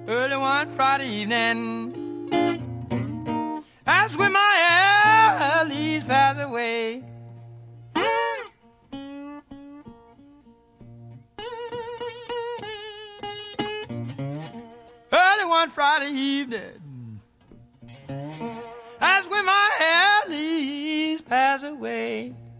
early one Friday evening. That's when my earlies pass away. Early one Friday evening. That's when my earlies pass away.